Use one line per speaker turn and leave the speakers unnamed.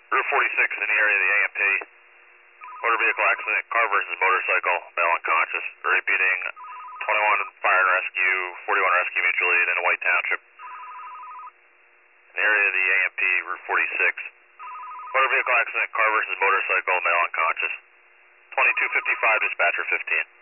Route 46 in the area of the AMP. Motor vehicle accident, car versus motorcycle, male unconscious. Repeating 21 fire and rescue, 41 rescue mutual aid in a White Township. In the area of the AMP, Route 46. Motor vehicle accident, car versus motorcycle, male unconscious. 2255, dispatcher 15.